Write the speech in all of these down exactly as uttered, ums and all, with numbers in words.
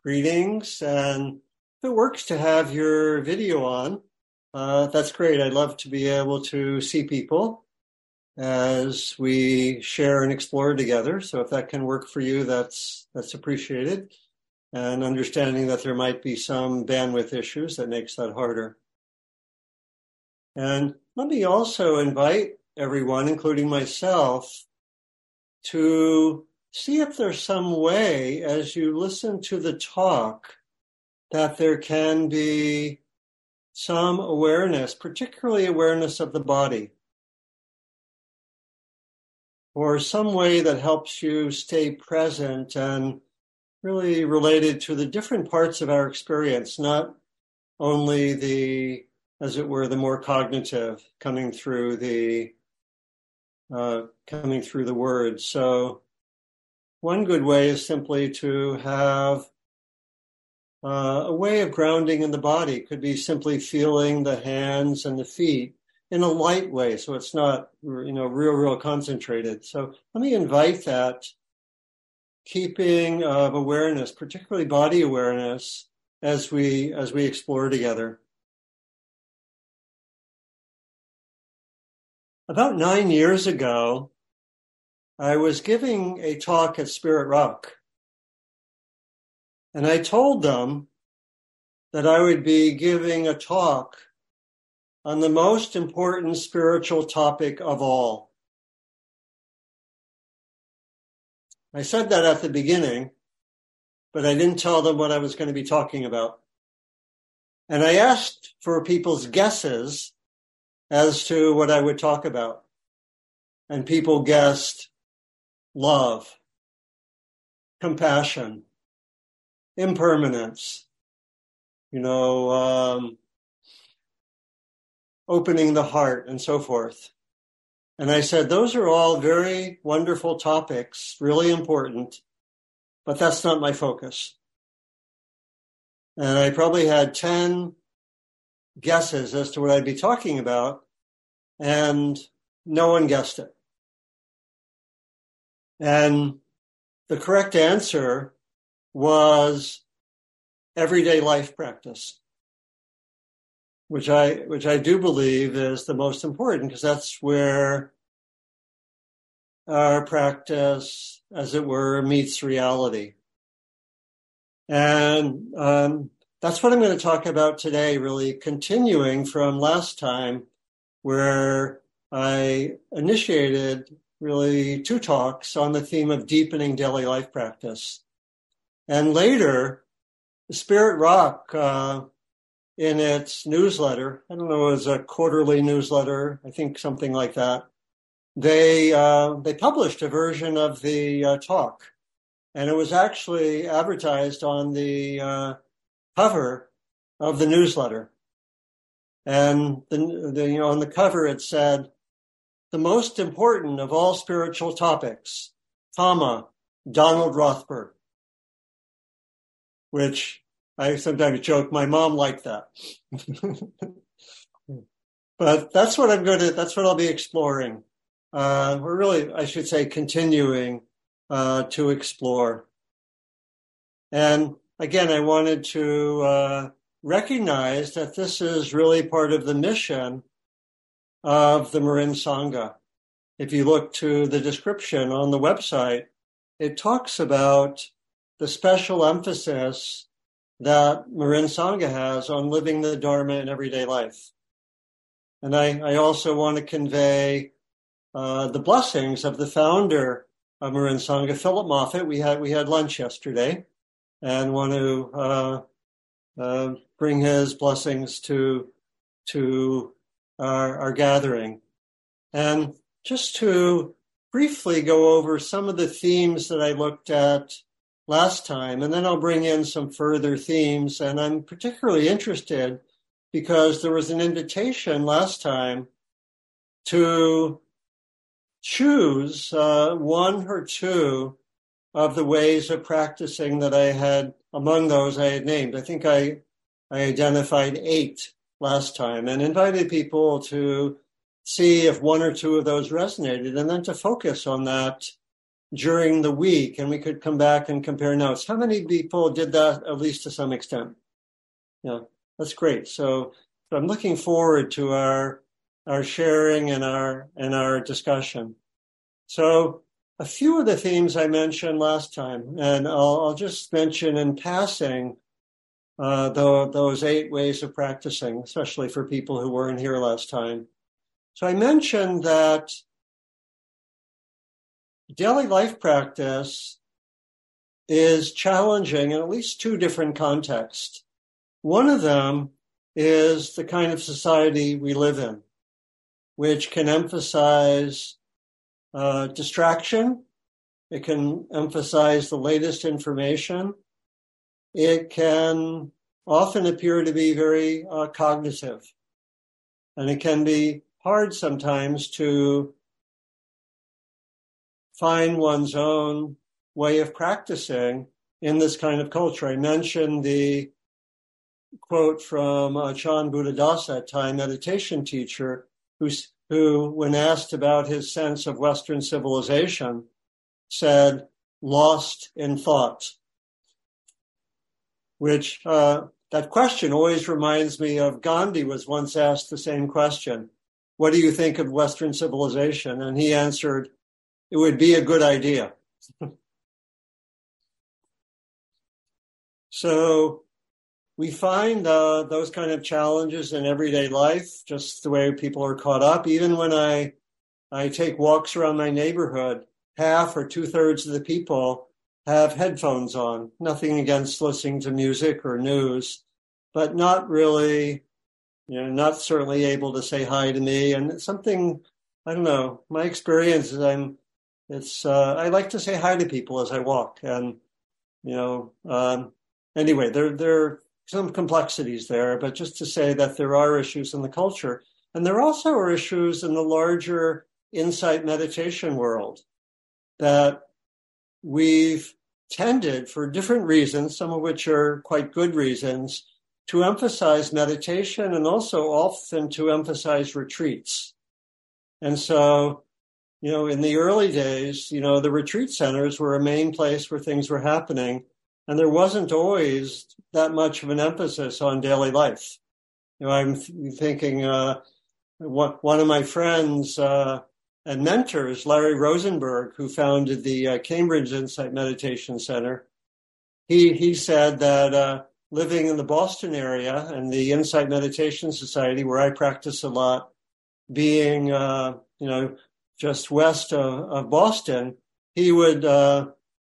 Greetings, and if it works to have your video on, uh, that's great. I'd love to be able to see people as we share and explore together. So if that can work for you, that's that's appreciated. And understanding that there might be some bandwidth issues that makes that harder. And let me also invite everyone, including myself, to see if there's some way, as you listen to the talk, that there can be some awareness, particularly awareness of the body, or some way that helps you stay present and really related to the different parts of our experience, not only the, as it were, the more cognitive coming through the uh, coming through the words. So one good way is simply to have uh, a way of grounding in the body. It could be simply feeling the hands and the feet in a light way, so it's not, you know, real, real concentrated. So let me invite that keeping of awareness, particularly body awareness, as we as we explore together. About nine years ago, I was giving a talk at Spirit Rock, and I told them that I would be giving a talk on the most important spiritual topic of all. I said that at the beginning, but I didn't tell them what I was going to be talking about. And I asked for people's guesses as to what I would talk about. And people guessed love, compassion, impermanence, you know, um, opening the heart, and so forth. And I said, those are all very wonderful topics, really important, but that's not my focus. And I probably had ten guesses as to what I'd be talking about, and no one guessed it. And the correct answer was everyday life practice, which I which I do believe is the most important, because that's where our practice, as it were, meets reality. And um, that's what I'm going to talk about today, really continuing from last time, where I initiated really two talks on the theme of deepening daily life practice. And later, Spirit Rock, uh, in its newsletter, I don't know, it was a quarterly newsletter, I think something like that, they uh, they published a version of the uh, talk. And it was actually advertised on the uh, cover of the newsletter. And the, the, you know, on the cover it said, the most important of all spiritual topics, comma, Donald Rothberg, which I sometimes joke, my mom liked that. But that's what I'm going to, that's what I'll be exploring. Uh, we're really, I should say, continuing uh, to explore. And again, I wanted to uh, recognize that this is really part of the mission of the Marin Sangha. If you look to the description on the website, it talks about the special emphasis that Marin Sangha has on living the Dharma in everyday life. And I, I also want to convey uh, the blessings of the founder of Marin Sangha, Philip Moffitt. We had we had lunch yesterday, and want to uh, uh, bring his blessings to to our, our gathering. And just to briefly go over some of the themes that I looked at last time, and then I'll bring in some further themes. And I'm particularly interested because there was an invitation last time to choose uh, one or two of the ways of practicing that I had, among those I had named. I think I, I identified eight last time and invited people to see if one or two of those resonated, and then to focus on that during the week, and we could come back and compare notes. How many people did that, at least to some extent? Yeah, that's great. So, so I'm looking forward to our our sharing and our and our discussion. So a few of the themes I mentioned last time, and I'll, I'll just mention in passing uh, the, those eight ways of practicing, especially for people who weren't here last time. So I mentioned that daily life practice is challenging in at least two different contexts. One of them is the kind of society we live in, which can emphasize uh, distraction. It can emphasize the latest information. It can often appear to be very uh, cognitive. And it can be hard sometimes to find one's own way of practicing in this kind of culture. I mentioned the quote from uh, Chan Buddhadasa, a Thai meditation teacher, who, who, when asked about his sense of Western civilization, said, lost in thought, which uh, that question always reminds me of Gandhi was once asked the same question. What do you think of Western civilization? And he answered, it would be a good idea. So we find uh, those kind of challenges in everyday life, just the way people are caught up. Even when I I take walks around my neighborhood, half or two-thirds of the people have headphones on. Nothing against listening to music or news, but not really, you know, not certainly able to say hi to me. And it's something, I don't know, my experience is I'm, it's, uh, I like to say hi to people as I walk. And, you know, um, anyway, there, there are some complexities there, but just to say that there are issues in the culture. And there also are issues in the larger insight meditation world that we've tended, for different reasons, some of which are quite good reasons, to emphasize meditation and also often to emphasize retreats. And so, you know, in the early days, you know, the retreat centers were a main place where things were happening, and there wasn't always that much of an emphasis on daily life. You know, I'm th- thinking uh, one, one of my friends uh, and mentors, Larry Rosenberg, who founded the uh, Cambridge Insight Meditation Center, he he said that uh, living in the Boston area and the Insight Meditation Society, where I practice a lot, being uh, you know just west of, of Boston, he would uh,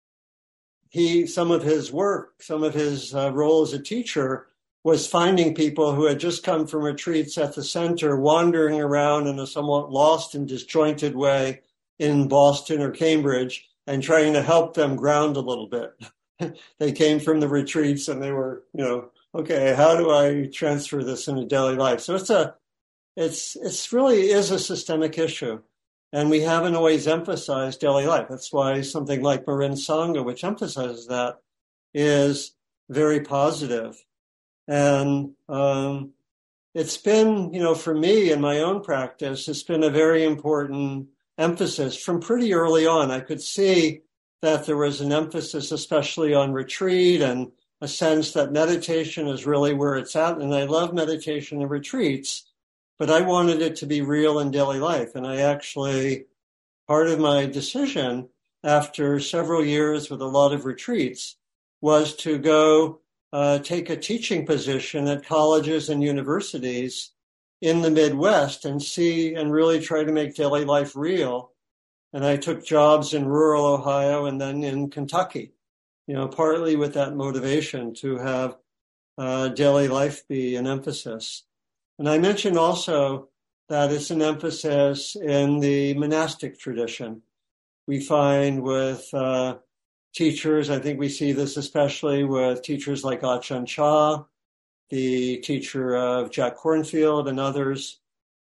he some of his work, some of his uh, role as a teacher was finding people who had just come from retreats at the center, wandering around in a somewhat lost and disjointed way in Boston or Cambridge, and trying to help them ground a little bit. They came from the retreats and they were, you know, okay, how do I transfer this into daily life? So it's a, it's, it's really is a systemic issue. And we haven't always emphasized daily life. That's why something like Marin Sangha, which emphasizes that, is very positive. And um, it's been, you know, for me in my own practice, it's been a very important emphasis from pretty early on. I could see that there was an emphasis, especially on retreat, and a sense that meditation is really where it's at. And I love meditation and retreats, but I wanted it to be real in daily life. And I actually, part of my decision after several years with a lot of retreats was to go Uh, take a teaching position at colleges and universities in the Midwest and see and really try to make daily life real. And I took jobs in rural Ohio and then in Kentucky, you know, partly with that motivation to have uh, daily life be an emphasis. And I mentioned also that it's an emphasis in the monastic tradition. We find with uh, teachers, I think we see this especially with teachers like Ajahn Chah, the teacher of Jack Kornfield and others,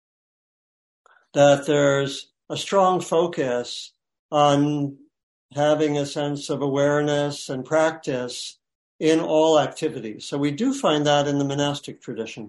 that there's a strong focus on having a sense of awareness and practice in all activities. So we do find that in the monastic tradition,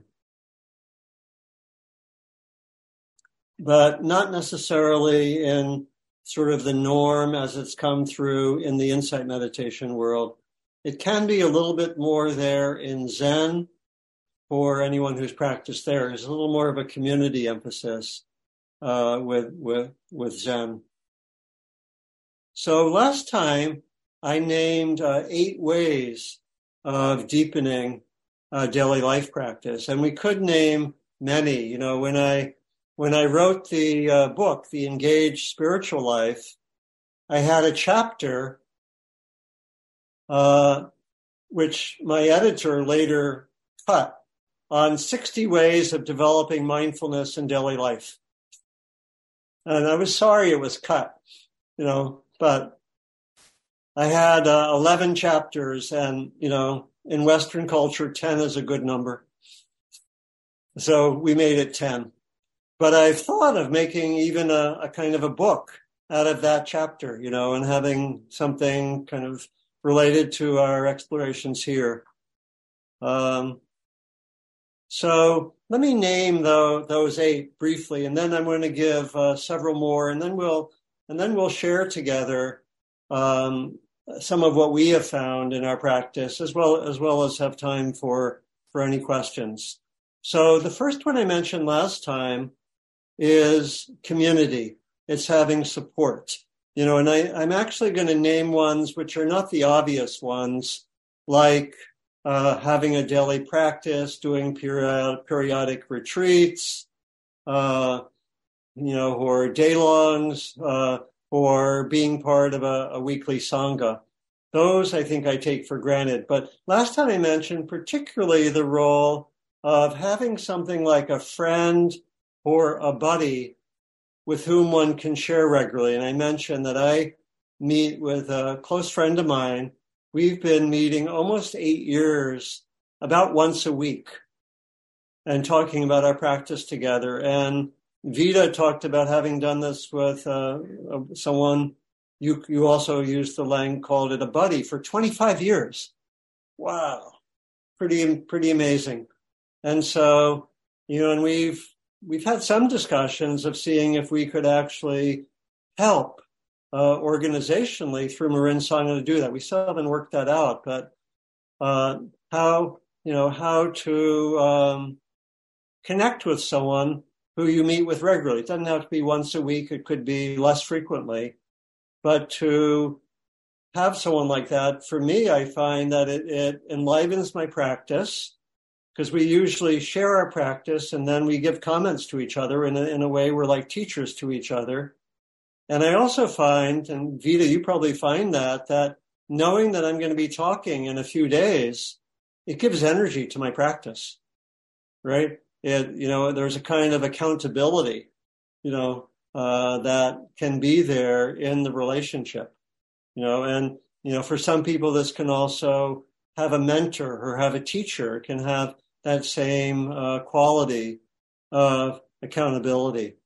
but not necessarily in sort of the norm as it's come through in the insight meditation world. It can be a little bit more there in Zen for anyone who's practiced there. There's a little more of a community emphasis uh, with, with, with Zen. So last time I named uh, eight ways of deepening uh, daily life practice, and we could name many. You know, when I when I wrote the uh, book, The Engaged Spiritual Life, I had a chapter uh, which my editor later cut on sixty ways of developing mindfulness in daily life, and I was sorry it was cut. You know, but I had uh, eleven chapters, and, you know, in Western culture, ten is a good number. So we made it ten. But I've thought of making even a, a kind of a book out of that chapter, you know, and having something kind of related to our explorations here. Um, so let me name, though, those eight briefly, and then I'm going to give uh, several more, and then we'll And then we'll share together um, some of what we have found in our practice, as well as well as have time for, for any questions. So the first one I mentioned last time is community. It's having support. You know, and I, I'm actually going to name ones which are not the obvious ones, like uh, having a daily practice, doing period, periodic retreats, uh, you know, or day-longs, uh, or being part of a, a weekly Sangha. Those I think I take for granted. But last time I mentioned particularly the role of having something like a friend or a buddy with whom one can share regularly. And I mentioned that I meet with a close friend of mine. We've been meeting almost eight years, about once a week, and talking about our practice together. And Vida talked about having done this with uh, someone, you you also used the language, called it a buddy, for twenty-five years. Wow, pretty pretty amazing. And so, you know, and we've we've had some discussions of seeing if we could actually help uh, organizationally through Marin Sangha to do that. We still haven't worked that out, but uh, how, you know, how to um, connect with someone who you meet with regularly. It doesn't have to be once a week. It could be less frequently. But to have someone like that, for me, I find that it, it enlivens my practice, because we usually share our practice and then we give comments to each other. In a, in a way, we're like teachers to each other. And I also find, and Vida, you probably find that, that knowing that I'm going to be talking in a few days, it gives energy to my practice, right? It, you know, there's a kind of accountability, you know, uh, that can be there in the relationship, you know, and, you know, for some people, this can also have a mentor or have a teacher, can have that same uh, quality of accountability.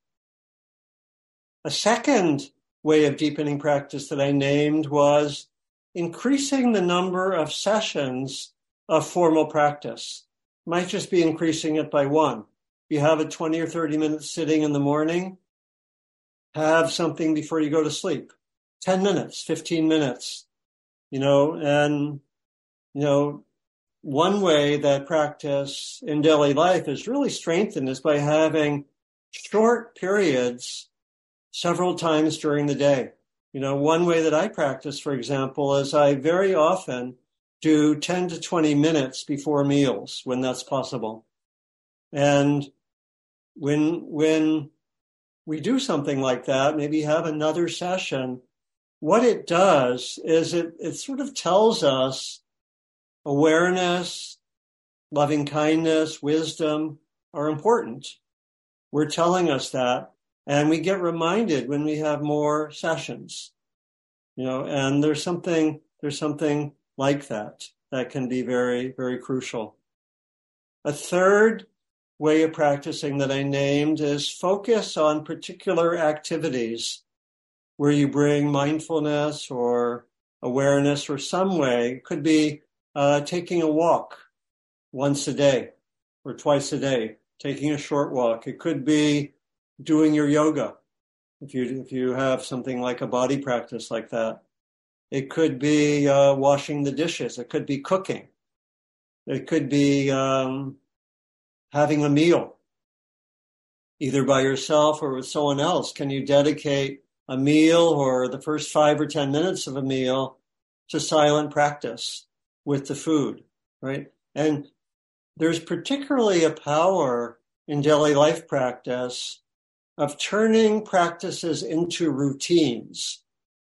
A second way of deepening practice that I named was increasing the number of sessions of formal practice. Might just be increasing it by one. If you have a twenty or thirty minute sitting in the morning, have something before you go to sleep. ten minutes, fifteen minutes, you know, and, you know, one way that practice in daily life is really strengthened is by having short periods several times during the day. You know, one way that I practice, for example, is I very often do ten to twenty minutes before meals when that's possible. And when, when we do something like that, maybe have another session, what it does is it, it sort of tells us awareness, loving kindness, wisdom are important. We're telling us that, and we get reminded when we have more sessions, you know, and there's something, there's something like that, that can be very, very crucial. A third way of practicing that I named is focus on particular activities where you bring mindfulness or awareness or some way. It could be uh, taking a walk once a day or twice a day, taking a short walk. It could be doing your yoga. If you if you have something like a body practice like that, it could be uh, washing the dishes. It could be cooking. It could be um, having a meal, either by yourself or with someone else. Can you dedicate a meal or the first five or ten minutes of a meal to silent practice with the food, right? And there's particularly a power in daily life practice of turning practices into routines,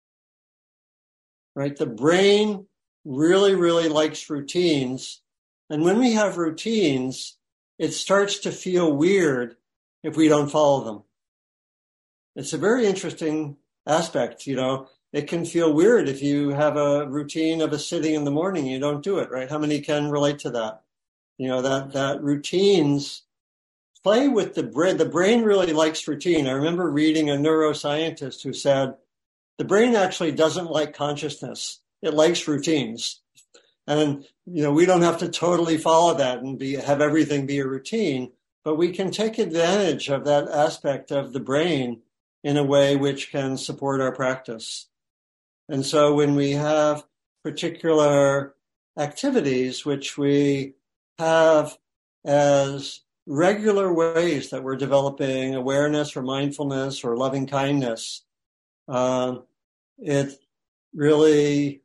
right? The brain really, really likes routines. And when we have routines, it starts to feel weird if we don't follow them. It's a very interesting aspect, you know. It can feel weird if you have a routine of a sitting in the morning, you don't do it, right? How many can relate to that? You know, that, that routines play with the brain. The brain really likes routine. I remember reading a neuroscientist who said, the brain actually doesn't like consciousness. It likes routines. And, you know, we don't have to totally follow that and be, have everything be a routine, but we can take advantage of that aspect of the brain in a way which can support our practice. And so when we have particular activities which we have as regular ways that we're developing awareness or mindfulness or loving kindness, uh, it really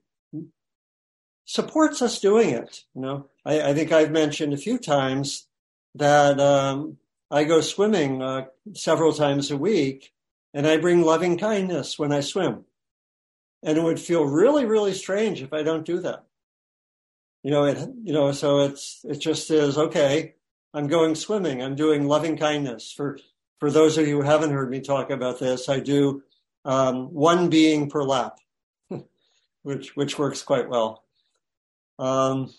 supports us doing it. You know, I, I think I've mentioned a few times that um, I go swimming uh, several times a week, and I bring loving kindness when I swim. And it would feel really, really strange if I don't do that. You know, it. You know, so it's it just is okay. I'm going swimming. I'm doing loving kindness. For for those of you who haven't heard me talk about this, I do um, one being per lap, which which works quite well. Um,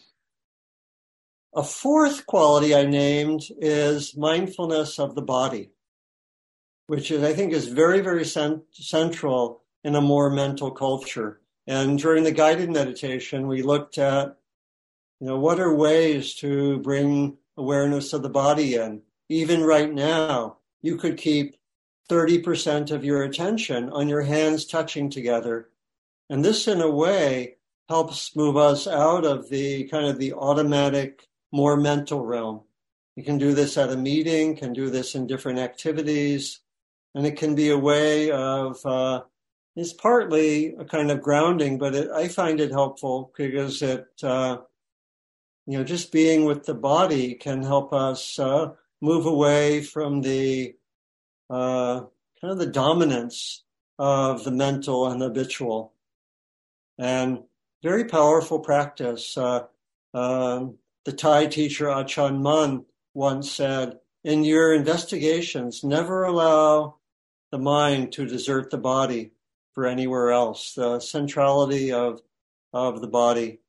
a fourth quality I named is mindfulness of the body, which is, I think, is very, very cent- central in a more mental culture. And during the guided meditation, we looked at, you know, what are ways to bring awareness of the body in? Even right now, you could keep thirty percent of your attention on your hands touching together. And this, in a way, helps move us out of the kind of the automatic, more mental realm. You can do this at a meeting, can do this in different activities, and it can be a way of, uh, it's partly a kind of grounding, but it, I find it helpful because it, uh, you know, just being with the body can help us uh, move away from the uh, kind of the dominance of the mental and habitual. And very powerful practice. Uh, um, the Thai teacher Achan Mun once said, in your investigations, never allow the mind to desert the body for anywhere else, the centrality of, of the body.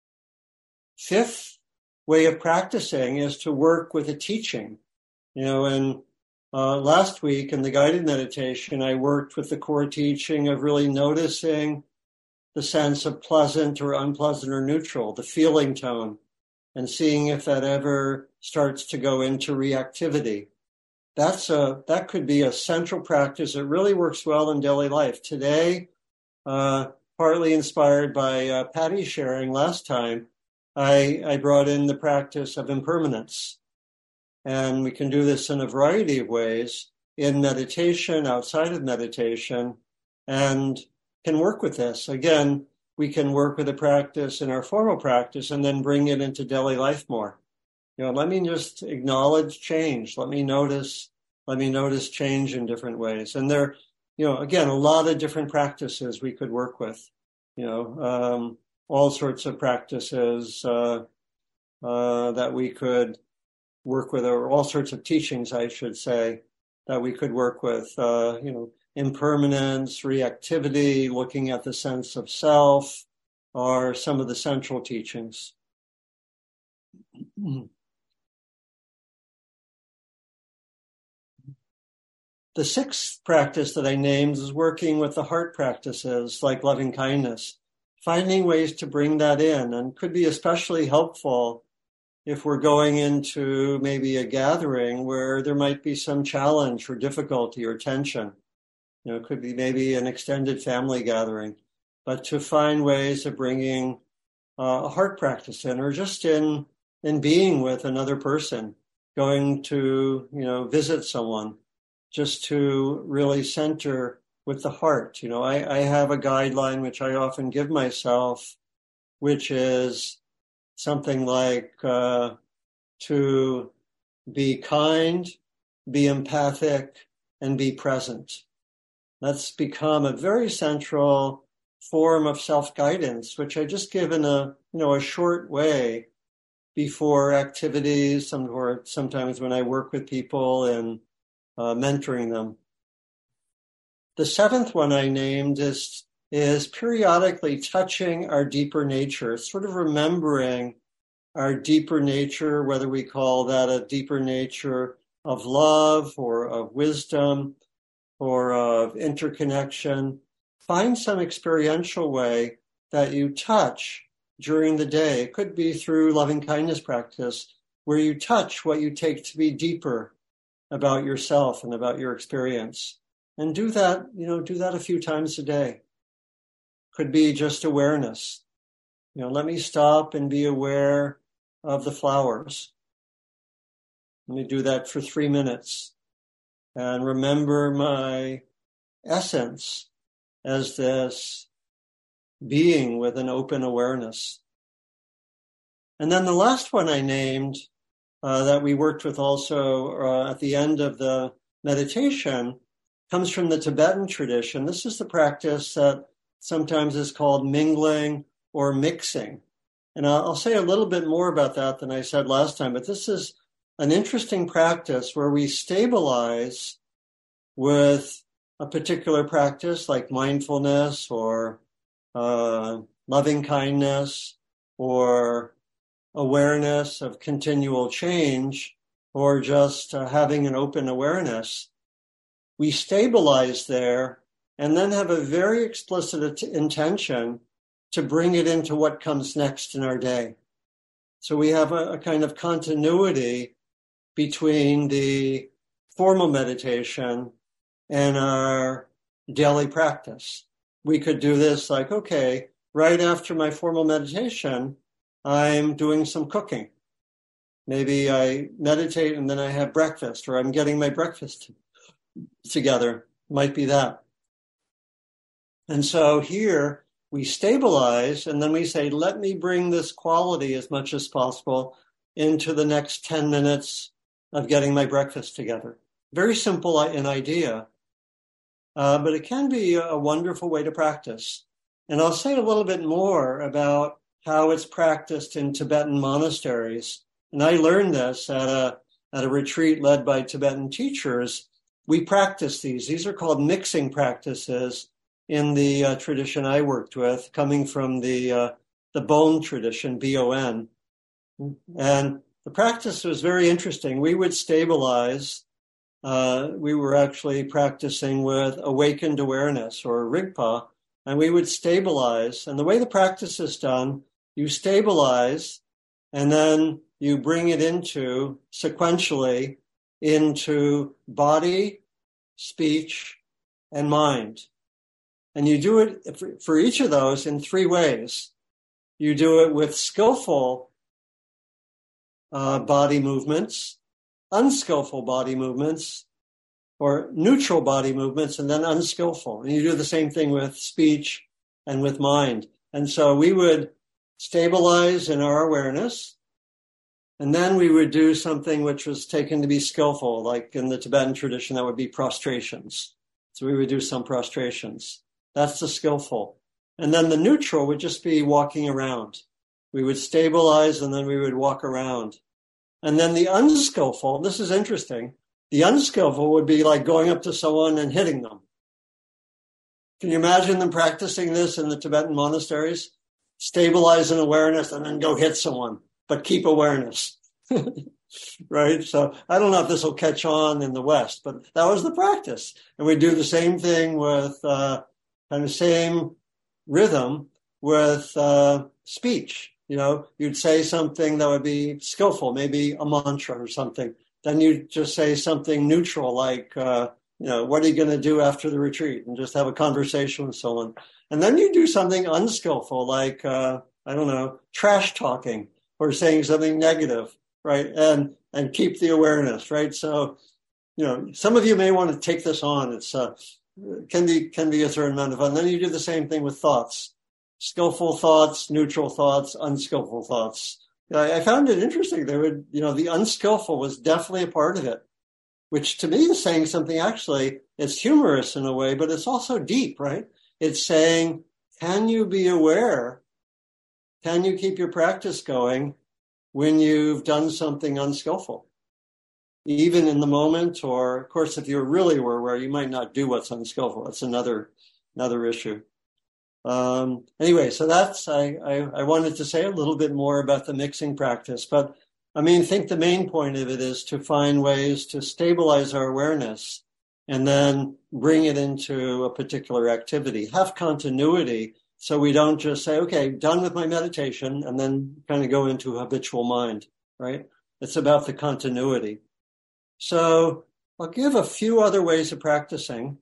Fifth way of practicing is to work with a teaching. You know, and uh, last week in the guided meditation, I worked with the core teaching of really noticing the sense of pleasant or unpleasant or neutral, the feeling tone, and seeing if that ever starts to go into reactivity. That's a, that could be a central practice. It really works well in daily life. Today, uh, partly inspired by uh, Patty sharing last time, I, I brought in the practice of impermanence. And we can do this in a variety of ways, in meditation, outside of meditation, and can work with this. Again, we can work with a practice in our formal practice and then bring it into daily life more. You know, let me just acknowledge change. Let me notice, let me notice change in different ways. And there, you know, again, a lot of different practices we could work with, you know, um, all sorts of practices uh, uh, that we could work with, or all sorts of teachings, I should say, that we could work with, uh, you know, impermanence, reactivity, looking at the sense of self, are some of the central teachings. The sixth practice that I named is working with the heart practices like loving kindness, finding ways to bring that in, and could be especially helpful if we're going into maybe a gathering where there might be some challenge or difficulty or tension. You know, it could be maybe an extended family gathering, but to find ways of bringing uh, a heart practice in, or just in in being with another person, going to, you know, visit someone, just to really center with the heart. You know, I, I have a guideline which I often give myself, which is something like uh, to be kind, be empathic, and be present. That's become a very central form of self-guidance, which I just give in a, you know, a short way before activities, some, or sometimes when I work with people and uh, mentoring them. The seventh one I named is, is periodically touching our deeper nature, sort of remembering our deeper nature, whether we call that a deeper nature of love or of wisdom or of interconnection. Find some experiential way that you touch during the day. It could be through loving kindness practice, where you touch what you take to be deeper about yourself and about your experience. And do that, you know, do that a few times a day. Could be just awareness. You know, let me stop and be aware of the flowers. Let me do that for three minutes and remember my essence as this being with an open awareness. And then the last one I named uh, that we worked with also uh, at the end of the meditation comes from the Tibetan tradition. This is the practice that sometimes is called mingling or mixing. And I'll, I'll say a little bit more about that than I said last time, but this is an interesting practice where we stabilize with a particular practice like mindfulness or uh, loving kindness or awareness of continual change or just uh, having an open awareness. We stabilize there and then have a very explicit intention to bring it into what comes next in our day. So we have a, a kind of continuity between the formal meditation and our daily practice. We could do this like, okay, right after my formal meditation, I'm doing some cooking. Maybe I meditate and then I have breakfast, or I'm getting my breakfast together. Might be that. And so here we stabilize and then we say, let me bring this quality as much as possible into the next ten minutes of getting my breakfast together. Very simple in idea, uh, but it can be a wonderful way to practice. And I'll say a little bit more about how it's practiced in Tibetan monasteries. And I learned this at a, at a retreat led by Tibetan teachers. We practice these. These are called mixing practices in the uh, tradition I worked with, coming from the uh, the Bon tradition, B O N. And the practice was very interesting. We would stabilize. Uh, we were actually practicing with awakened awareness, or Rigpa, and we would stabilize. And the way the practice is done, you stabilize, and then you bring it into, sequentially, into body, speech, and mind. And you do it for, for each of those in three ways. You do it with skillful uh, body movements, unskillful body movements, or neutral body movements, and then unskillful. And you do the same thing with speech and with mind. And so we would stabilize in our awareness, and then we would do something which was taken to be skillful, like in the Tibetan tradition, that would be prostrations. So we would do some prostrations. That's the skillful. And then the neutral would just be walking around. We would stabilize and then we would walk around. And then the unskillful, this is interesting, the unskillful would be like going up to someone and hitting them. Can you imagine them practicing this in the Tibetan monasteries? Stabilize in awareness and then go hit someone, but keep awareness. Right? So I don't know if this will catch on in the West, but that was the practice. And we do the same thing with uh, kind of same rhythm with uh, speech. You know, you'd say something that would be skillful, maybe a mantra or something. Then you just say something neutral like, uh, you know, what are you going to do after the retreat? And just have a conversation with someone. And then you do something unskillful, like, uh, I don't know, trash talking or saying something negative, right? And, and keep the awareness, right? So, you know, some of you may want to take this on. It's, uh, can be, can be a certain amount of fun. Then you do the same thing with thoughts, skillful thoughts, neutral thoughts, unskillful thoughts. I, I found it interesting. There would, you know, the unskillful was definitely a part of it, which to me is saying something actually, it's humorous in a way, but it's also deep, right? It's saying, can you be aware? Can you keep your practice going when you've done something unskillful? Even in the moment, or of course, if you really were aware, you might not do what's unskillful. That's another, another issue. Um, anyway, so that's, I, I, I wanted to say a little bit more about the mixing practice, but I mean, I think the main point of it is to find ways to stabilize our awareness and then bring it into a particular activity, have continuity, so we don't just say, okay, done with my meditation, and then kind of go into habitual mind, right? It's about the continuity. So I'll give a few other ways of practicing.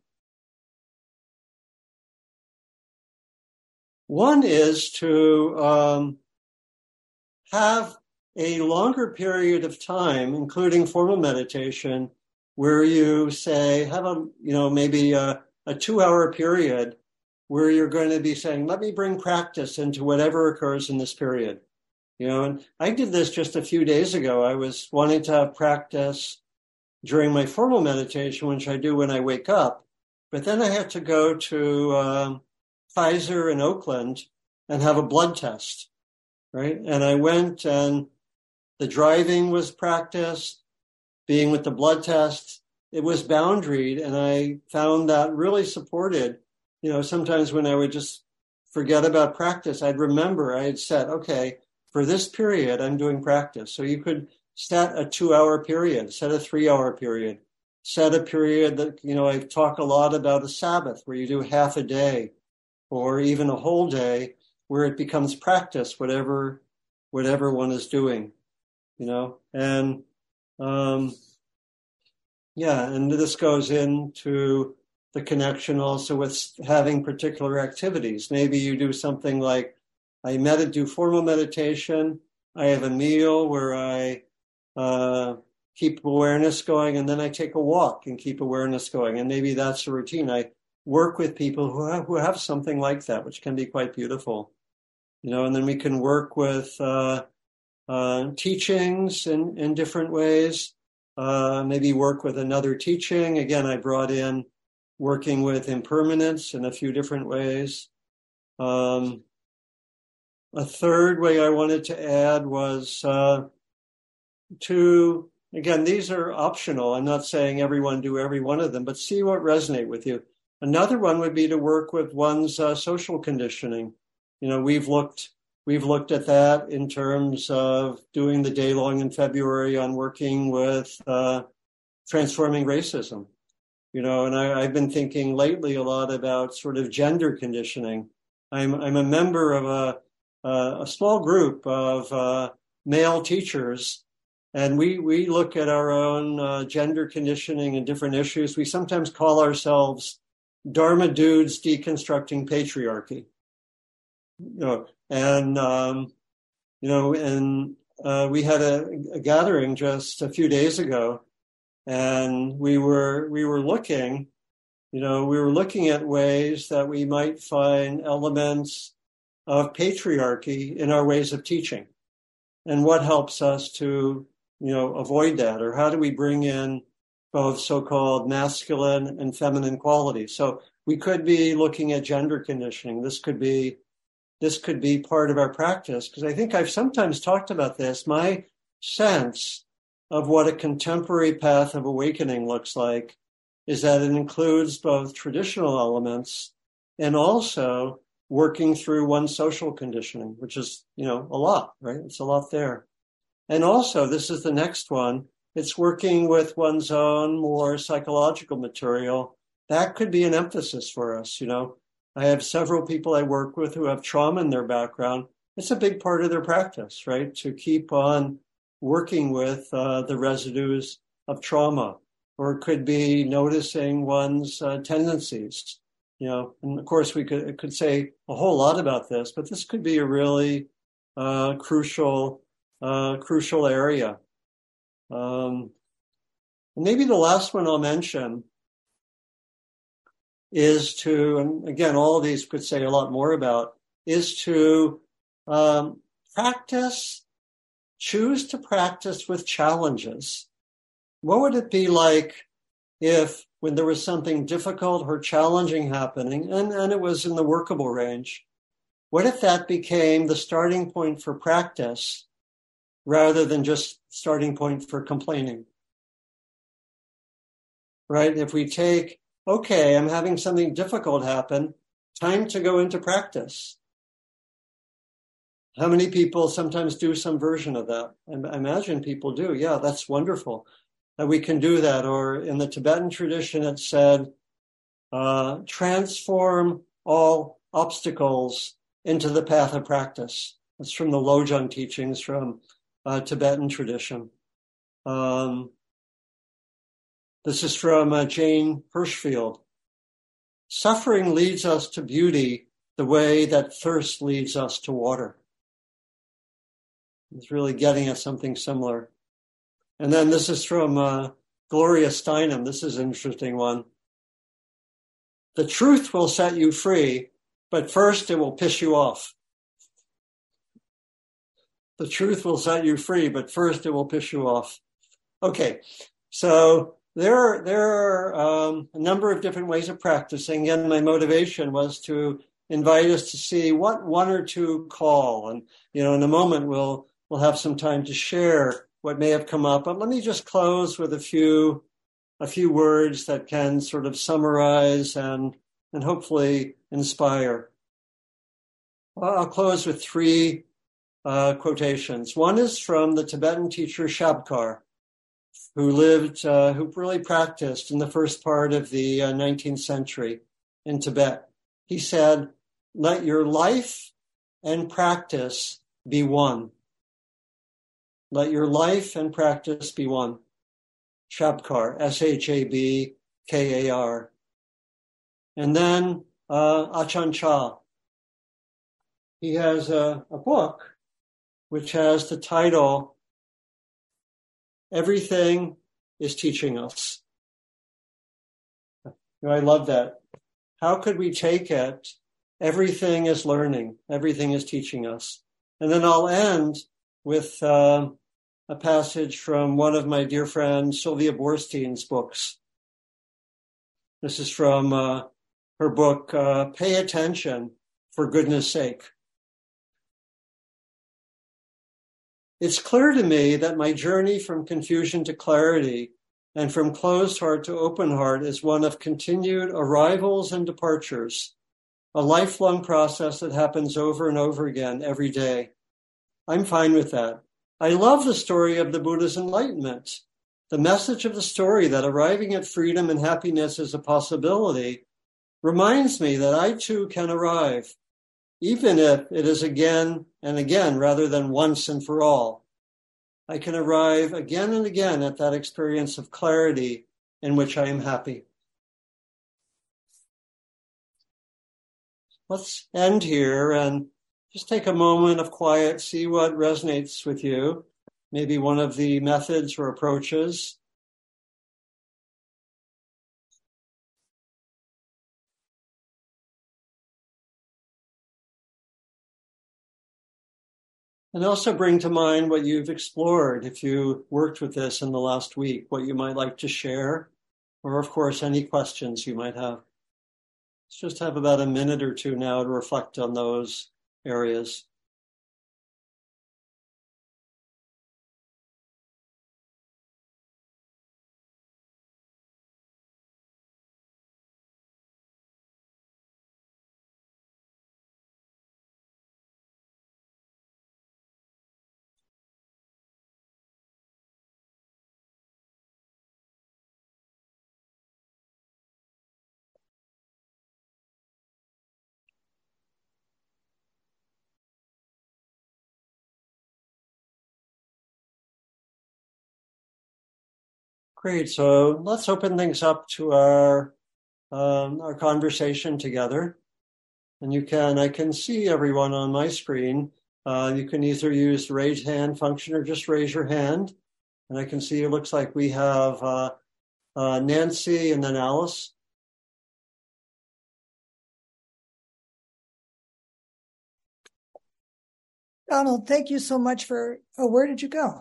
One is to um, have a longer period of time, including formal meditation, where you say, have a, you know, maybe a, a two hour period where you're going to be saying, let me bring practice into whatever occurs in this period. You know, and I did this just a few days ago. I was wanting to have practice during my formal meditation, which I do when I wake up. But then I had to go to um, Kaiser in Oakland and have a blood test, right? And I went, and the driving was practice, being with the blood test, it was boundaried, and I found that really supported. You know, sometimes when I would just forget about practice, I'd remember I had said, okay, for this period, I'm doing practice. So you could set a two-hour period, set a three-hour period, set a period that, you know, I talk a lot about a Sabbath where you do half a day or even a whole day where it becomes practice, whatever whatever one is doing, you know. And, um, yeah, and this goes into the connection also with having particular activities. Maybe you do something like, I med- do formal meditation, I have a meal where I uh, keep awareness going, and then I take a walk and keep awareness going. And maybe that's a routine. I work with people who have, who have something like that, which can be quite beautiful. You know, and then we can work with uh, uh, teachings in, in different ways, uh, maybe work with another teaching. Again, I brought in working with impermanence in a few different ways. Um, a third way I wanted to add was uh, to, again, these are optional. I'm not saying everyone do every one of them, but see what resonate with you. Another one would be to work with one's uh, social conditioning. You know, we've looked we've looked at that in terms of doing the day long in February on working with uh, transforming racism. You know, and I, I've been thinking lately a lot about sort of gender conditioning. I'm I'm a member of a a, a small group of uh, male teachers, and we we look at our own uh, gender conditioning and different issues. We sometimes call ourselves Dharma dudes deconstructing patriarchy. You know, and um, you know, and uh, we had a, a gathering just a few days ago. And we were we were looking, you know, we were looking at ways that we might find elements of patriarchy in our ways of teaching, and what helps us to, you know, avoid that, or how do we bring in both so-called masculine and feminine qualities. So we could be looking at gender conditioning. This could be this could be part of our practice, because I think I've sometimes talked about this. My sense of what a contemporary path of awakening looks like is that it includes both traditional elements and also working through one's social conditioning, which is, you know, a lot, right? It's a lot there. And also, this is the next one, it's working with one's own more psychological material. That could be an emphasis for us, you know. I have several people I work with who have trauma in their background. It's a big part of their practice, right? To keep on working with uh, the residues of trauma. or it could be noticing one's uh, tendencies. You know, and of course we could could say a whole lot about this, but this could be a really uh, crucial uh, crucial area. Um, maybe the last one I'll mention is to, and again, all of these could say a lot more about, is to um, practice, choose to practice with challenges. What would it be like if, when there was something difficult or challenging happening, and, and it was in the workable range, what if that became the starting point for practice rather than just starting point for complaining? Right? If we take, okay, I'm having something difficult happen, time to go into practice. How many people sometimes do some version of that? I imagine people do. Yeah, that's wonderful that we can do that. Or in the Tibetan tradition, it said, uh, transform all obstacles into the path of practice. That's from the Lojong teachings from uh, Tibetan tradition. Um, this is from uh, Jane Hirschfield. Suffering leads us to beauty the way that thirst leads us to water. It's really getting at something similar. And then this is from uh, Gloria Steinem. This is an interesting one. The truth will set you free, but first it will piss you off. The truth will set you free, but first it will piss you off. Okay, so there are, there are um, a number of different ways of practicing, and my motivation was to invite us to see what one or two call. And, you know, in a moment we'll we'll have some time to share what may have come up. But let me just close with a few a few words that can sort of summarize and and hopefully inspire. I'll close with three uh, quotations. One is from the Tibetan teacher Shabkar, who lived, uh, who really practiced in the first part of the uh, nineteenth century in Tibet. He said, let your life and practice be one. Let your life and practice be one. Shabkar, S H A B K A R. And then uh, Ajahn Chah. He has a, a book which has the title, Everything is Teaching Us. You know, I love that. How could we take it? Everything is learning. Everything is teaching us. And then I'll end with uh, a passage from one of my dear friends, Sylvia Boorstein's books. This is from uh, her book, uh, Pay Attention for Goodness Sake. It's clear to me that my journey from confusion to clarity and from closed heart to open heart is one of continued arrivals and departures, a lifelong process that happens over and over again every day. I'm fine with that. I love the story of the Buddha's enlightenment. The message of the story that arriving at freedom and happiness is a possibility reminds me that I too can arrive, even if it is again and again rather than once and for all. I can arrive again and again at that experience of clarity in which I am happy. Let's end here and just take a moment of quiet, see what resonates with you, maybe one of the methods or approaches. And also bring to mind what you've explored if you worked with this in the last week, what you might like to share, or of course, any questions you might have. Let's just have about a minute or two now to reflect on those areas. Great. So let's open things up to our um, our conversation together. And you can, I can see everyone on my screen. Uh, you can either use the raise hand function or just raise your hand. And I can see it looks like we have uh, uh, Nancy and then Alice. Donald, thank you so much for, oh, where did you go?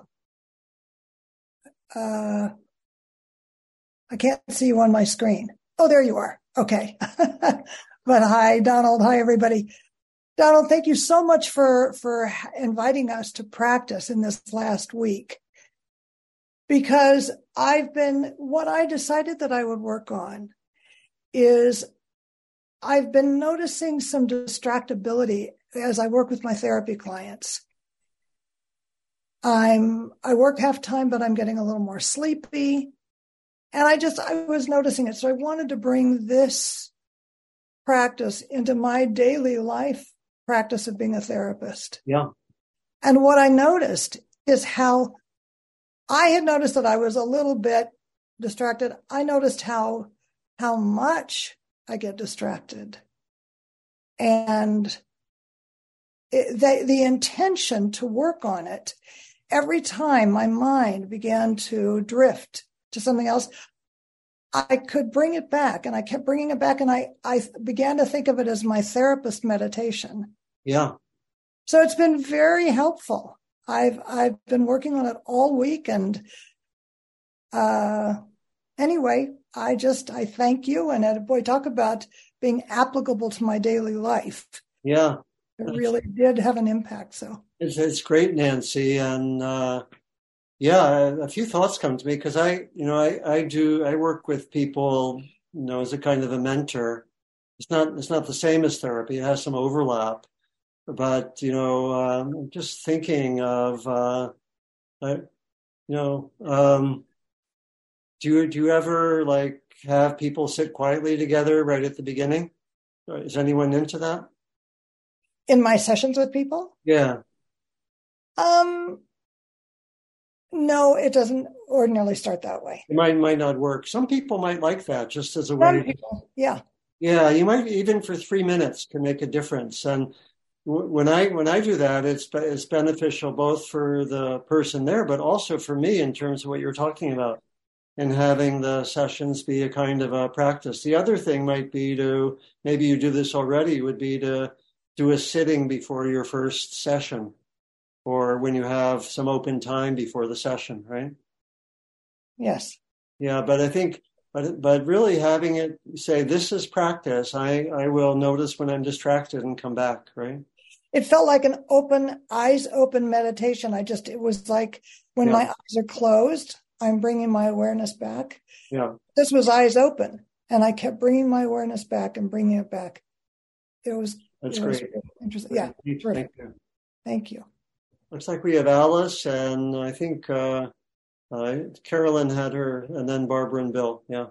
Uh, I can't see you on my screen. Oh, there you are. Okay. But hi, Donald. Hi, everybody. Donald, thank you so much for, for inviting us to practice in this last week. Because I've been, what I decided that I would work on is I've been noticing some distractibility as I work with my therapy clients. I'm, I work half time, but I'm getting a little more sleepy. And I just, I was noticing it. So I wanted to bring this practice into my daily life practice of being a therapist. Yeah. And what I noticed is how I had noticed that I was a little bit distracted. I noticed how, how much I get distracted. And it, the, the intention to work on it, every time my mind began to drift to something else, I could bring it back, and I kept bringing it back, and I, I began to think of it as my therapist meditation. Yeah. So it's been very helpful. I've I've been working on it all week, and uh, anyway, I just I thank you, and uh, boy, talk about being applicable to my daily life. Yeah, it really did have an impact. So it's it's great, Nancy, and. Uh... Yeah, a few thoughts come to me because I, you know, I, I do, I work with people, you know, as a kind of a mentor. It's not, it's not the same as therapy. It has some overlap, but, you know, um, just thinking of, uh, I, you know, um, do you, do you ever like have people sit quietly together right at the beginning? Is anyone into that? In my sessions with people? Yeah. Um, No, it doesn't ordinarily start that way. It might might not work. Some people might like that just as a Some way. people, yeah. Yeah, you might even for three minutes can make a difference. And w- when I when I do that, it's it's beneficial both for the person there, but also for me in terms of what you're talking about, and having the sessions be a kind of a practice. The other thing might be to, maybe you do this already, would be to do a sitting before your first session, or when you have some open time before the session, right? Yes. Yeah, but I think, but but really having it say, this is practice. I, I will notice when I'm distracted and come back, right? It felt like an open, eyes open meditation. I just, it was like when Yeah. my eyes are closed, I'm bringing my awareness back. Yeah. This was eyes open, and I kept bringing my awareness back and bringing it back. It was, That's it great. was really interesting. Yeah. Thank Terrific. you. Thank you. Looks like we have Alice, and I think uh, uh, Carolyn had her, and then Barbara and Bill. Yeah.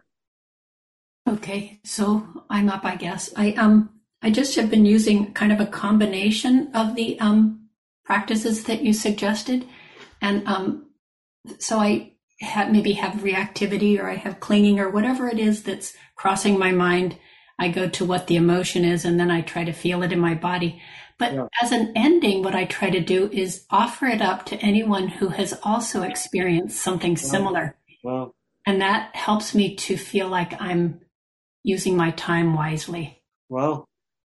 Okay, so I'm up, I guess. I um I just have been using kind of a combination of the um practices that you suggested, and um so I have maybe have reactivity, or I have clinging, or whatever it is that's crossing my mind. I go to what the emotion is, and then I try to feel it in my body. But yeah. As an ending, what I try to do is offer it up to anyone who has also experienced something wow. similar. Wow. And that helps me to feel like I'm using my time wisely. Wow.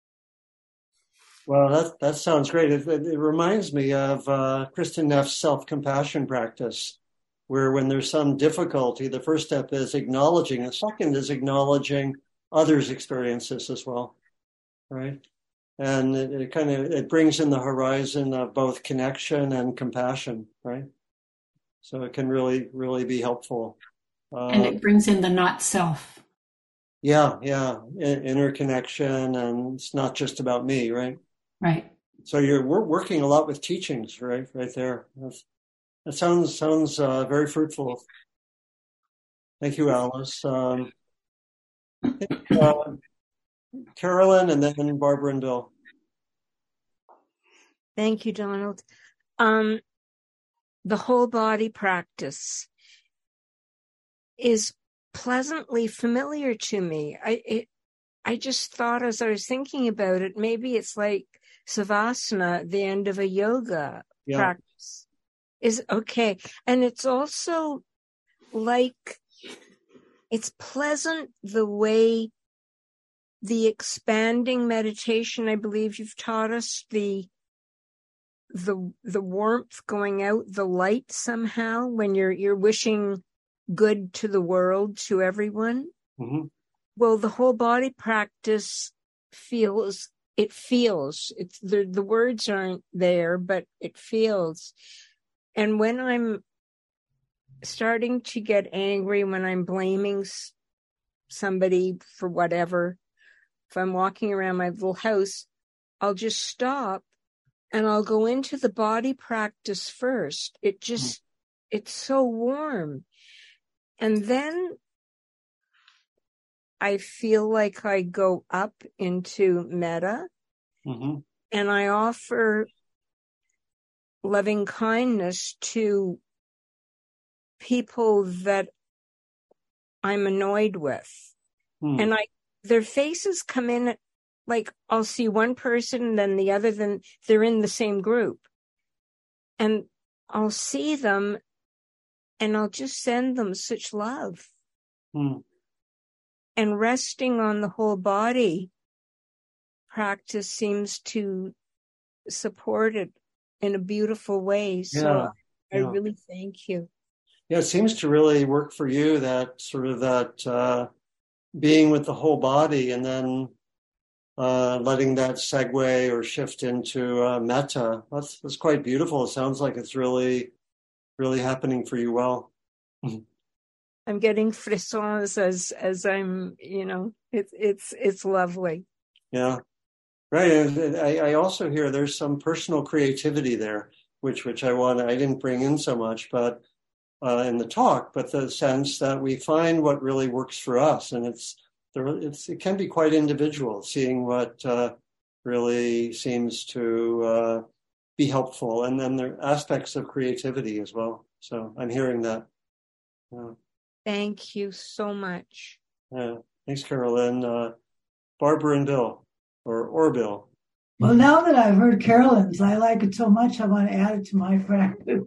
Well, that that sounds great. It, it, it reminds me of uh, Kristin Neff's self-compassion practice, where when there's some difficulty, the first step is acknowledging. The second is acknowledging others' experiences as well, right? And it, it kind of, it brings in the horizon of both connection and compassion, right? So it can really, really be helpful. Uh, and it brings in the not self. Yeah, yeah, in, interconnection, and it's not just about me, right? Right. So you're we're working a lot with teachings, right? Right there. That's, that sounds sounds uh, very fruitful. Thank you, Alice. Um, uh, Carolyn, and then Barbara and Bill. Thank you, Donald. Um, the whole body practice. is pleasantly familiar to me. I it, I just thought as I was thinking about it, maybe it's like Savasana, the end of a yoga yeah. practice. Is okay. And it's also like, it's pleasant the way the expanding meditation, I believe you've taught us, the the the warmth going out, the light somehow, when you're you're wishing good to the world, to everyone. Mm-hmm. Well, the whole body practice feels, it feels, it's the, the words aren't there, but it feels. And when I'm starting to get angry, when I'm blaming somebody for whatever, if I'm walking around my little house, I'll just stop and I'll go into the body practice first. It just, it's so warm. And then I feel like I go up into metta, mm-hmm. and I offer loving kindness to people that I'm annoyed with. Mm. And I, their faces come in, like I'll see one person, then the other, then they're in the same group. And I'll see them and I'll just send them such love. Mm. And resting on the whole body practice seems to support it in a beautiful way. So yeah, I yeah. really thank you. Yeah, it seems to really work for you, that sort of that uh, being with the whole body and then uh, letting that segue or shift into uh, metta. That's, that's quite beautiful. It sounds like it's really, really happening for you well. I'm getting frissons as as I'm, you know, it's it's it's lovely. Yeah, right. And I, I also hear there's some personal creativity there, which which I want. I didn't bring in so much, but uh, in the talk, but the sense that we find what really works for us, and it's there. It's it can be quite individual, seeing what uh, really seems to uh, be helpful, and then there are aspects of creativity as well. So I'm hearing that. Yeah. Thank you so much. Yeah, thanks, Carolyn. Uh, Barbara and Bill, or or Bill. Well, now that I've heard Carolyn's, I like it so much I want to add it to my practice.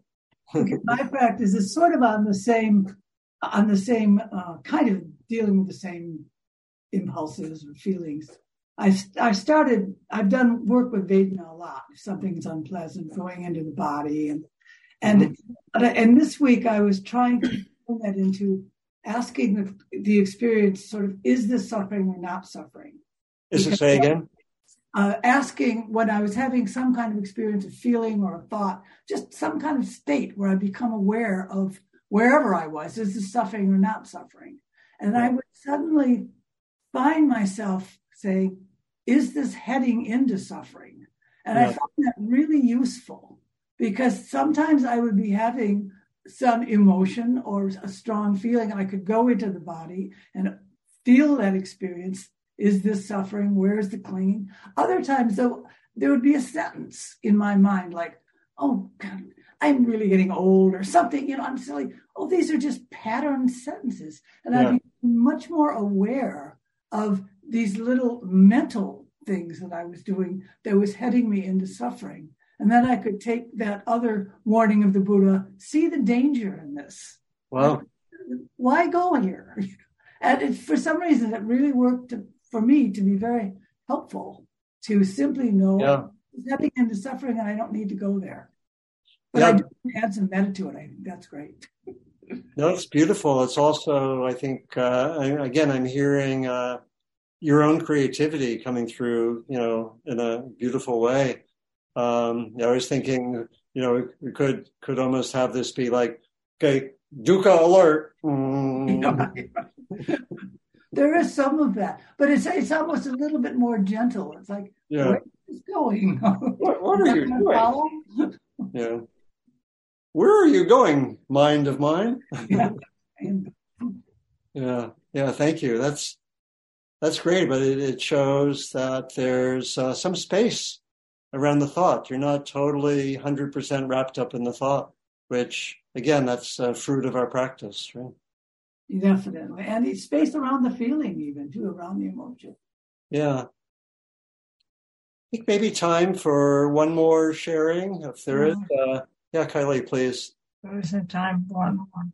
My practice is sort of on the same, on the same uh, kind of dealing with the same impulses or feelings. I I started. I've done work with Vedana a lot. If something's unpleasant, going into the body, and and mm-hmm. and this week I was trying to turn that into asking the, the experience, sort of, is this suffering or not suffering? Is it say again? Uh, asking when I was having some kind of experience, of feeling or a thought, just some kind of state where I become aware of wherever I was, is this suffering or not suffering? And I would suddenly find myself saying, is this heading into suffering? And yeah. I found that really useful, because sometimes I would be having some emotion or a strong feeling, and I could go into the body and feel that experience. Is this suffering? Where is the clinging? Other times, though, there would be a sentence in my mind like, oh, God, I'm really getting old, or something, you know, I'm silly. Oh, these are just patterned sentences. And yeah. I'd be much more aware of these little mental things that I was doing that was heading me into suffering. And then I could take that other warning of the Buddha, see the danger in this. Wow. Why go here? And it, for some reason, it really worked to, for me to be very helpful to simply know yeah. stepping into suffering, and I don't need to go there. But yeah. I do add some metta to it. I think that's great. No, it's beautiful. It's also, I think, uh, I, again, I'm hearing uh, your own creativity coming through, you know, in a beautiful way. Um, I was thinking, you know, we could could almost have this be like, okay, dukkha alert. Mm. There is some of that, but it's it's almost a little bit more gentle. It's like, yeah. Where is it going? What, what are you doing? Yeah. Where are you going, mind of mine? Yeah. yeah. Yeah. Thank you. That's that's great, but it, it shows that there's uh, some space around the thought. You're not totally one hundred percent wrapped up in the thought, which, again, that's a fruit of our practice, right? Definitely. And it's space around the feeling even too, around the emotion. Yeah. I think maybe time for one more sharing, if there yeah. is. Uh, yeah, Kylie, please. There is time for one more.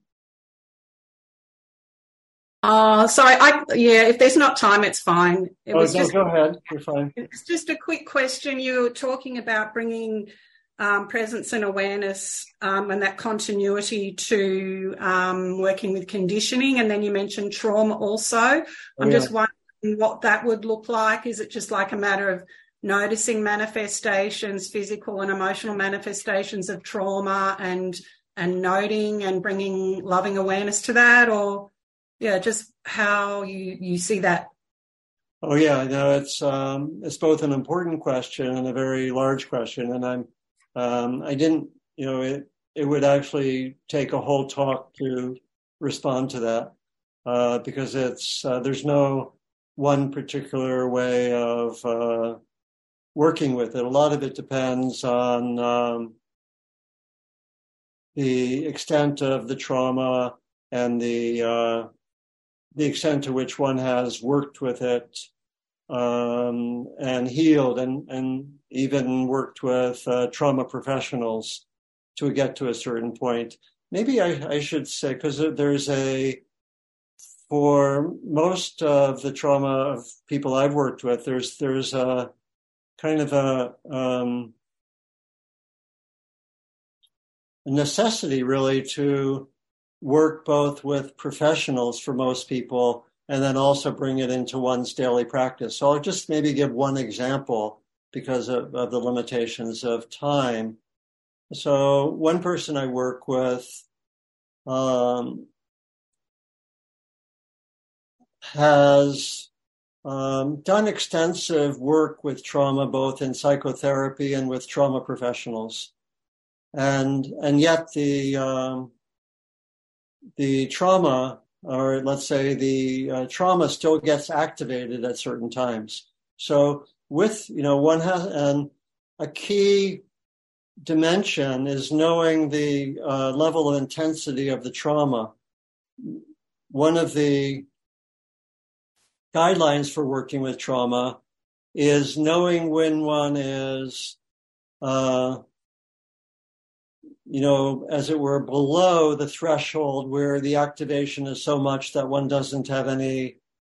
Uh, sorry, I, yeah, if there's not time, it's fine. It oh, was no, just, go ahead. You're fine. It's just a quick question. You were talking about bringing um, presence and awareness um, and that continuity to um, working with conditioning. And then you mentioned trauma also. I'm oh, yeah. just wondering what that would look like. Is it just like a matter of noticing manifestations, physical and emotional manifestations of trauma and, and noting and bringing loving awareness to that? Or... yeah, just how you, you see that. Oh yeah, no, it's um, it's both an important question and a very large question, and I'm um, I didn't, you know, it it would actually take a whole talk to respond to that uh, because it's uh, there's no one particular way of uh, working with it. A lot of it depends on um, the extent of the trauma and the uh, the extent to which one has worked with it um, and healed and, and even worked with uh, trauma professionals to get to a certain point. Maybe I, I should say, because there's a, for most of the trauma of people I've worked with, there's there's a kind of a, um, a necessity really to work both with professionals for most people and then also bring it into one's daily practice. So I'll just maybe give one example because of, of the limitations of time. So one person I work with um, has um, done extensive work with trauma, both in psychotherapy and with trauma professionals. And, and yet the, um, the trauma, or let's say the uh, trauma still gets activated at certain times. So with, you know, one has, and a key dimension is knowing the uh, level of intensity of the trauma. One of the guidelines for working with trauma is knowing when one is, uh, you know, as it were, below the threshold where the activation is so much that one doesn't have any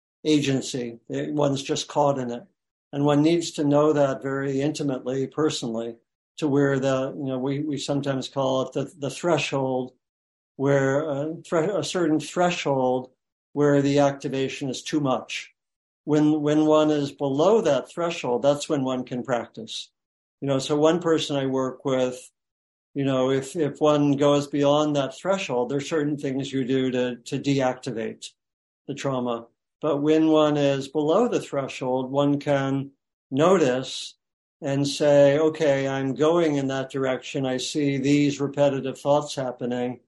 agency. One's just caught in it. And one needs to know that very intimately, personally, to where the, you know, we, we sometimes call it the, the threshold, where a, thre- a certain threshold where the activation is too much. When, when one is below that threshold, that's when one can practice. You know, so one person I work with, you know, if, if one goes beyond that threshold, there's certain things you do to, to deactivate the trauma. But when one is below the threshold, one can notice and say, okay, I'm going in that direction. I see these repetitive thoughts happening.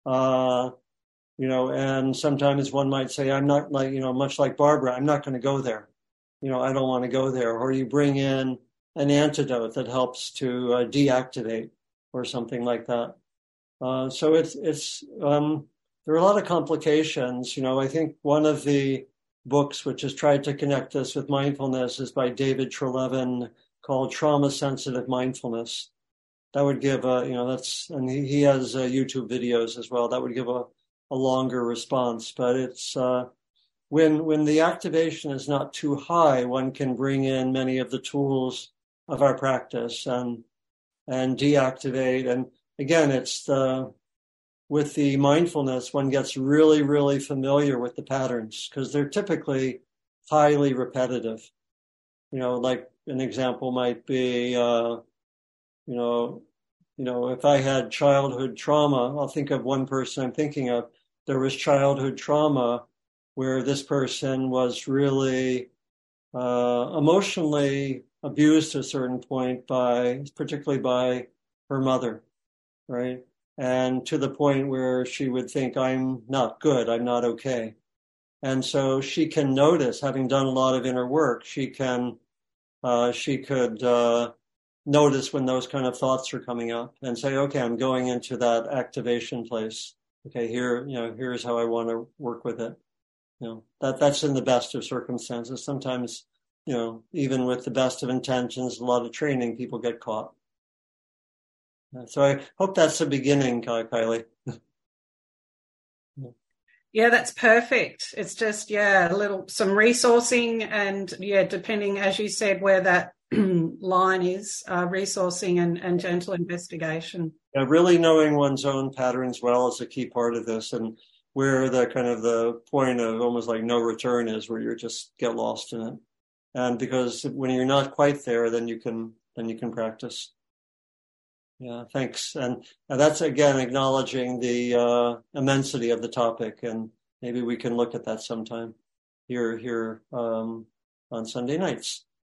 Uh, you know, and sometimes one might say, I'm not like, you know, much like Barbara, I'm not going to go there. You know, I don't want to go there. Or you bring in an antidote that helps to uh, deactivate or something like that. Uh, so it's, it's, um, there are a lot of complications. You know, I think one of the books which has tried to connect this with mindfulness is by David Treleaven, called Trauma Sensitive Mindfulness. That would give a, you know, that's, and he, he has uh, YouTube videos as well. That would give a, a longer response. But it's, uh, when, when the activation is not too high, one can bring in many of the tools of our practice and, and deactivate. And again, it's the, with the mindfulness, one gets really, really familiar with the patterns because they're typically highly repetitive. You know, like an example might be, uh, you know, you know, if I had childhood trauma, I'll think of one person I'm thinking of. There was childhood trauma where this person was really uh, emotionally abused to a certain point by, particularly by her mother, right? And to the point where she would think, I'm not good, I'm not okay. And so she can notice, having done a lot of inner work, she can, uh, she could uh, notice when those kind of thoughts are coming up and say, okay, I'm going into that activation place. okay, here, you know, here's how I want to work with it. You know, that that's in the best of circumstances. Sometimes, you know, even with the best of intentions, a lot of training, people get caught. So I hope that's the beginning, Kylie. Yeah, that's perfect. It's just, yeah, a little, some resourcing and, yeah, depending, as you said, where that line is, uh, resourcing and, and gentle investigation. Yeah, really knowing one's own patterns well is a key part of this, and where the kind of the point of almost like no return is, where you just get lost in it. And because when you're not quite there, then you can, then you can practice. Yeah, thanks. And, and that's, again, acknowledging the uh, immensity of the topic, and maybe we can look at that sometime here here um, on Sunday nights.